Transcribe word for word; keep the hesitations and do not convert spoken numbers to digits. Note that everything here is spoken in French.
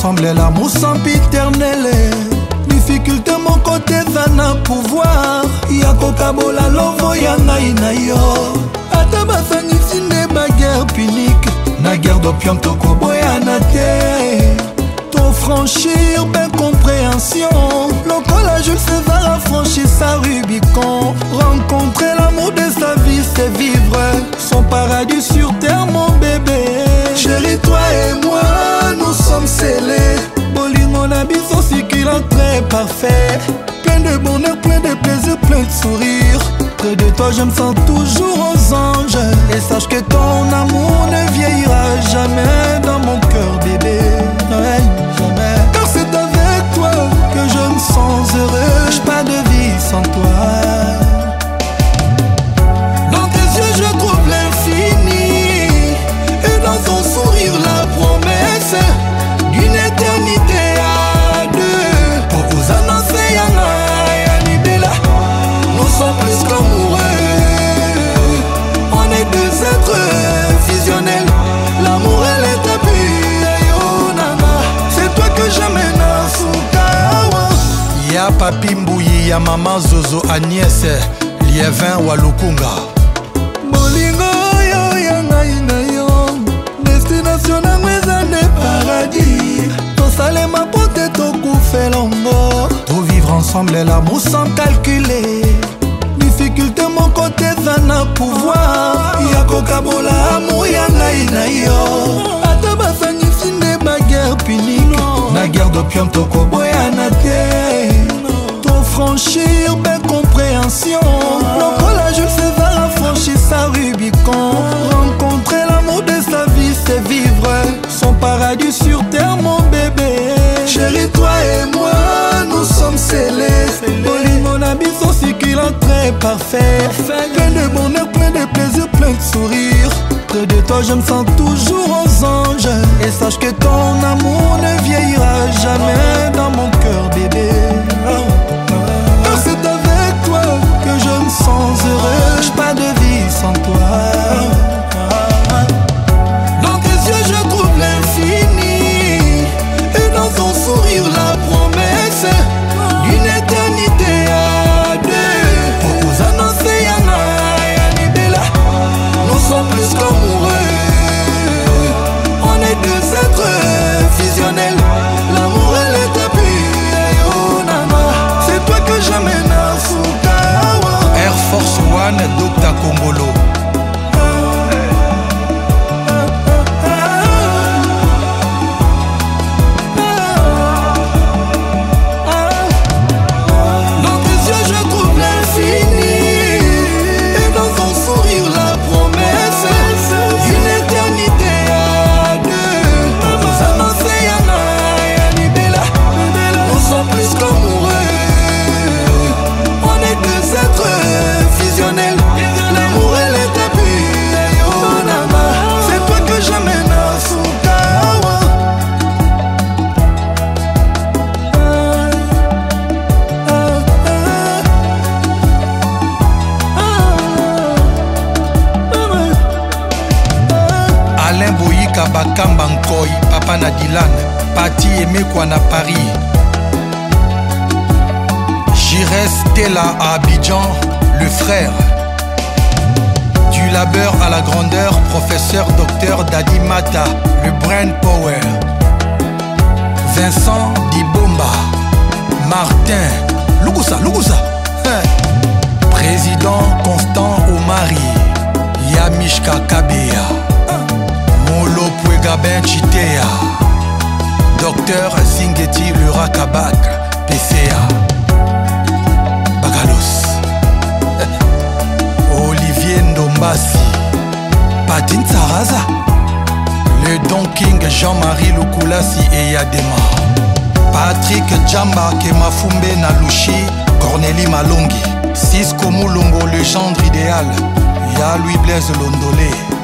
ensemble, l'amour sempiternel. Difficulté mon côté ça na pouvoir. Yako kabola lovo ya ngai na yo. Ata basangisi nde ba guerre punique. Na guerre d'opium toko boyana te. Ton franchir ben compréhension. Lokola Jules César a franchi sa Rubicon. Rencontrer l'amour de sa vie c'est vivre son paradis sur terre mon bébé. Chérie toi et moi nous sommes scellés. Bolingo na biso sikila très parfait. Plein de bonheur, plein de plaisir, plein de sourire. Près de toi je me sens toujours aux anges. Et sache que ton amour ne vieillira jamais dans mon cœur bébé. Ouais, jamais. Car c'est avec toi que je me sens heureux. J'ai pas de vie sans toi. Dans tes yeux je trouve l'infini. Et dans ton sourire la promesse d'une éternité à deux. Pour vous annoncer Yana Yani Bella, nous sommes plus qu'amoureux. On est deux êtres fusionnels. L'amour et l'établi Ayonana. C'est toi que j'amène à Soukawa. Ya papi Mbouyi, ya maman Zozo Agnès, Liévin Walukunga. Bolingo yo ya ngai na yo. Destination na mweza ne paradis. Tosale ma pote tokufe longo. Tout vivre ensemble l'amour sans calculer. Difficulté mon côté ça na pouvoir. Yako kabola amour ya ngai na yo. Ata basangisi nde ba guerre punique. Na guerre d'opium toko boyana te. Ton franchir ben compréhension. Lokola Jules César a franchi sa Rubicon. Rencontrer l'amour de sa vie c'est vivre son paradis sur terre mon bébé. Chérie toi et moi nous sommes scellés. Bolingo na biso sikila très parfait. Plein de bonheur, plein de plaisir, plein de sourire. Près de toi je me sens toujours aux anges. Et sache que ton amour ne vieillira jamais dans mon cœur bébé. Car c'est avec toi que je me sens heureux. J'ai pas de vie sans toi. Dans tes yeux je trouve l'infini. Et dans ton sourire la promesse d'une éternité à deux. Pour vous annoncer Yana Yani Bella, nous sommes plus qu'amoureux. On est deux êtres fusionnels. L'amour et l'établi Ayonana. C'est toi que j'amène à Soukawa. Air Force One, Docteur Kongolo. L'amour et l'établi Ayonana. C'est toi que j'amène à Soukawa. Alain Boyika Bakamba Nkoy, Papa Nadilan, Pati Emekwa na Paris. Jires Tela à Abidjan, le frère. Du labeur à la grandeur, professeur docteur Dadi Mata, le brain power. Vincent Dibomba, Martin, Lugusa, Lugusa. Hein. Président Constant Omari, Yamishka Kabea, Molo Puegabin Chitea, docteur Zingeti le Rakabak, P C A. Bagalos, Olivier Ndombasi, Patine Saraza, le Don King Jean-Marie Lukulasi et Yadema, Patrick Djamba Kemafumbe Nalushi, Cornélie Malongi, Cisco Moulongo, le gendre idéal, Ya Louis Blaise Londolé.